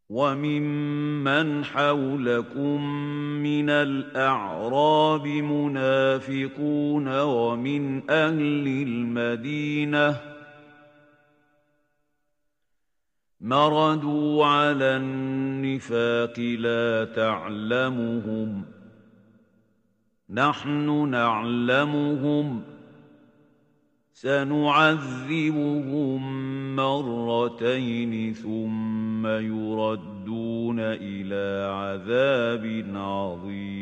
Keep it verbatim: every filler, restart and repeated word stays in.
وَمِمَّنْ حَوْلَكُم مِّنَ الْأَعْرَابِ مُنَافِقُونَ وَمِنْ أَهْلِ الْمَدِينَةِ ۖ مَرَدُوا عَلَى النِّفَاقِ لَا تَعْلَمُهُمْ ۖ نَحْنُ نَعْلَمُهُمْ ۚ سَنُعَذِّبُهُم مَّرَّتَيْنِ ثُمَّ يُرَدُّونَ إِلَىٰ عَذَابٍ عَظِيمٍ